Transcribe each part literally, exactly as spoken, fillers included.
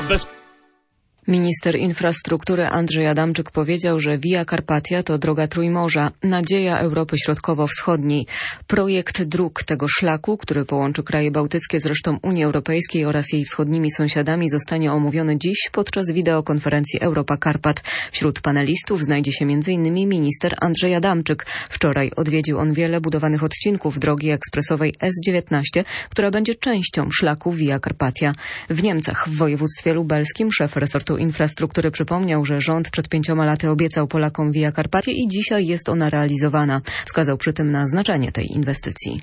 bez... Minister infrastruktury Andrzej Adamczyk powiedział, że Via Carpatia to droga Trójmorza, nadzieja Europy Środkowo-Wschodniej. Projekt dróg tego szlaku, który połączy kraje bałtyckie z resztą Unii Europejskiej oraz jej wschodnimi sąsiadami, zostanie omówiony dziś podczas wideokonferencji Europa Karpat. Wśród panelistów znajdzie się między innymi minister Andrzej Adamczyk. Wczoraj odwiedził on wiele budowanych odcinków drogi ekspresowej S dziewiętnaście, która będzie częścią szlaku Via Carpatia. W Niemcach, w województwie lubelskim, szef resortu infrastruktury przypomniał, że rząd przed pięcioma laty obiecał Polakom Via Carpatię i dzisiaj jest ona realizowana. Wskazał przy tym na znaczenie tej inwestycji.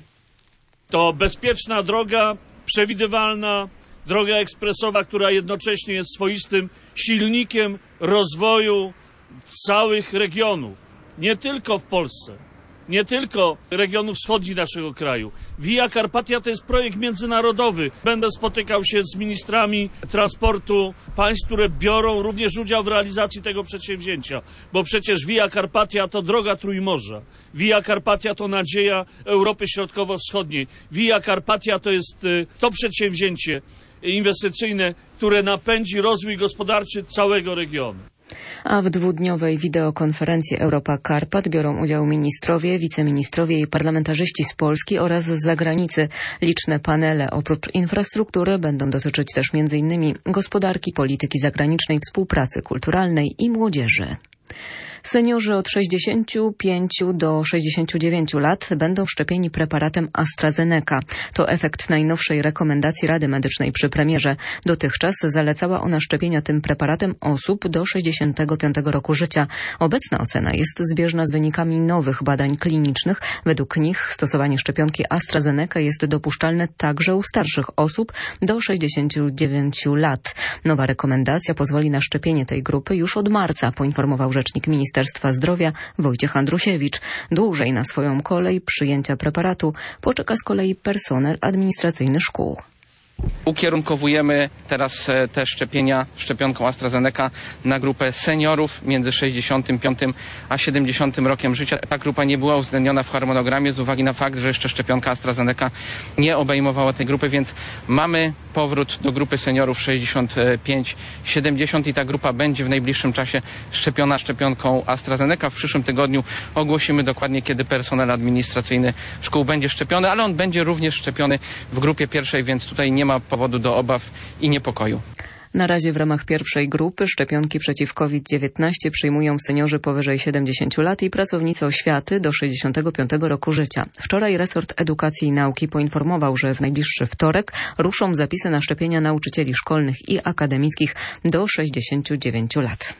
To bezpieczna droga, przewidywalna, droga ekspresowa, która jednocześnie jest swoistym silnikiem rozwoju całych regionów. Nie tylko w Polsce, nie tylko regionów wschodnich naszego kraju. Via Carpatia to jest projekt międzynarodowy. Będę spotykał się z ministrami transportu państw, które biorą również udział w realizacji tego przedsięwzięcia. Bo przecież Via Carpatia to droga Trójmorza. Via Carpatia to nadzieja Europy Środkowo-Wschodniej. Via Carpatia to jest to przedsięwzięcie inwestycyjne, które napędzi rozwój gospodarczy całego regionu. A w dwudniowej wideokonferencji Europa Karpat biorą udział ministrowie, wiceministrowie i parlamentarzyści z Polski oraz z zagranicy. Liczne panele oprócz infrastruktury będą dotyczyć też między innymi gospodarki, polityki zagranicznej, współpracy kulturalnej i młodzieży. Seniorzy od sześćdziesięciu pięciu do sześćdziesięciu dziewięciu lat będą szczepieni preparatem AstraZeneca. To efekt najnowszej rekomendacji Rady Medycznej przy premierze. Dotychczas zalecała ona szczepienia tym preparatem osób do sześćdziesiątego piątego roku życia. Obecna ocena jest zbieżna z wynikami nowych badań klinicznych. Według nich stosowanie szczepionki AstraZeneca jest dopuszczalne także u starszych osób do sześćdziesięciu dziewięciu lat. Nowa rekomendacja pozwoli na szczepienie tej grupy już od marca, poinformował rzecznik Ministerstwa Zdrowia Wojciech Andrusiewicz. Dłużej na swoją kolej przyjęcia preparatu poczeka z kolei personel administracyjny szkół. Ukierunkowujemy teraz te szczepienia szczepionką AstraZeneca na grupę seniorów między sześćdziesiątym piątym a siedemdziesiątym rokiem życia. Ta grupa nie była uwzględniona w harmonogramie z uwagi na fakt, że jeszcze szczepionka AstraZeneca nie obejmowała tej grupy, więc mamy powrót do grupy seniorów sześćdziesiąt pięć siedemdziesiąt i ta grupa będzie w najbliższym czasie szczepiona szczepionką AstraZeneca. W przyszłym tygodniu ogłosimy dokładnie, kiedy personel administracyjny szkół będzie szczepiony, ale on będzie również szczepiony w grupie pierwszej, więc tutaj nie ma powodu do obaw i niepokoju. Na razie w ramach pierwszej grupy szczepionki przeciw COVID dziewiętnaście przyjmują seniorzy powyżej siedemdziesięciu lat i pracownicy oświaty do sześćdziesiątego piątego roku życia. Wczoraj resort edukacji i nauki poinformował, że w najbliższy wtorek ruszą zapisy na szczepienia nauczycieli szkolnych i akademickich do sześćdziesięciu dziewięciu lat.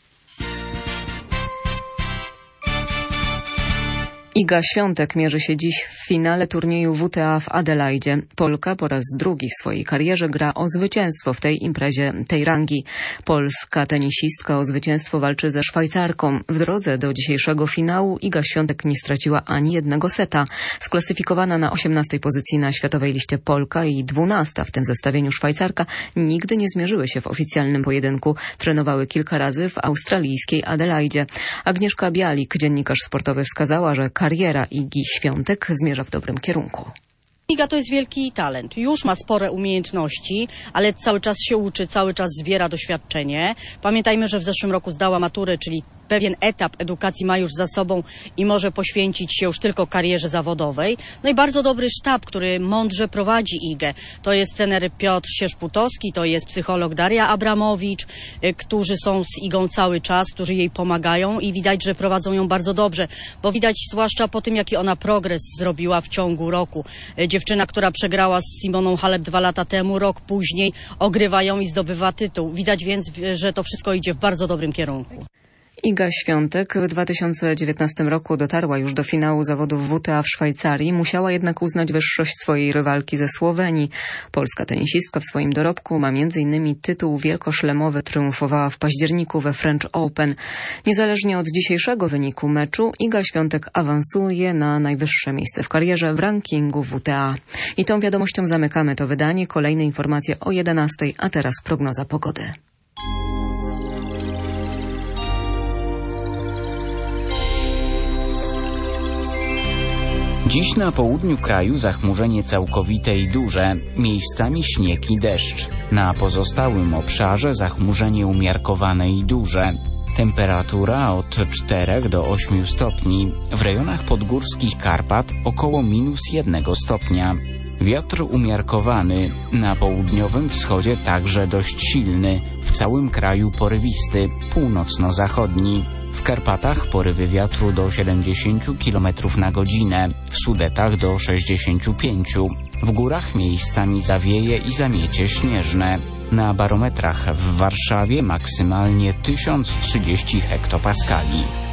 Iga Świątek mierzy się dziś w finale turnieju W T A w Adelaidzie. Polka po raz drugi w swojej karierze gra o zwycięstwo w tej imprezie tej rangi. Polska tenisistka o zwycięstwo walczy ze Szwajcarką. W drodze do dzisiejszego finału Iga Świątek nie straciła ani jednego seta. Sklasyfikowana na osiemnastej pozycji na światowej liście Polka i dwunasta w tym zestawieniu Szwajcarka nigdy nie zmierzyły się w oficjalnym pojedynku. Trenowały kilka razy w australijskiej Adelaidzie. Agnieszka Bialik, dziennikarz sportowy, wskazała, że kariera Igi Świątek zmierza w dobrym kierunku. Iga to jest wielki talent. Już ma spore umiejętności, ale cały czas się uczy, cały czas zbiera doświadczenie. Pamiętajmy, że w zeszłym roku zdała maturę, czyli pewien etap edukacji ma już za sobą i może poświęcić się już tylko karierze zawodowej. No i bardzo dobry sztab, który mądrze prowadzi Igę. To jest trener Piotr Sierzputowski, to jest psycholog Daria Abramowicz, y, którzy są z Igą cały czas, którzy jej pomagają i widać, że prowadzą ją bardzo dobrze, bo widać zwłaszcza po tym, jaki ona progres zrobiła w ciągu roku. Y, dziewczyna, która przegrała z Simoną Halep dwa lata temu, rok później ogrywa ją i zdobywa tytuł. Widać więc, że to wszystko idzie w bardzo dobrym kierunku. Iga Świątek w dwa tysiące dziewiętnastym roku dotarła już do finału zawodów W T A w Szwajcarii, musiała jednak uznać wyższość swojej rywalki ze Słowenii. Polska tenisistka w swoim dorobku ma między innymi tytuł wielkoszlemowy, triumfowała w październiku we French Open. Niezależnie od dzisiejszego wyniku meczu, Iga Świątek awansuje na najwyższe miejsce w karierze w rankingu W T A. I tą wiadomością zamykamy to wydanie. Kolejne informacje o jedenastej, a teraz prognoza pogody. Dziś na południu kraju zachmurzenie całkowite i duże, miejscami śnieg i deszcz. Na pozostałym obszarze zachmurzenie umiarkowane i duże. Temperatura od czterech do ośmiu stopni. W rejonach podgórskich Karpat około minus jednego stopnia. Wiatr umiarkowany, na południowym wschodzie także dość silny, w całym kraju porywisty, północno-zachodni. W Karpatach porywy wiatru do siedemdziesięciu kilometrów na godzinę, w Sudetach do sześćdziesięciu pięciu. W górach miejscami zawieje i zamiecie śnieżne. Na barometrach w Warszawie maksymalnie tysiąc trzydzieści hektopaskali.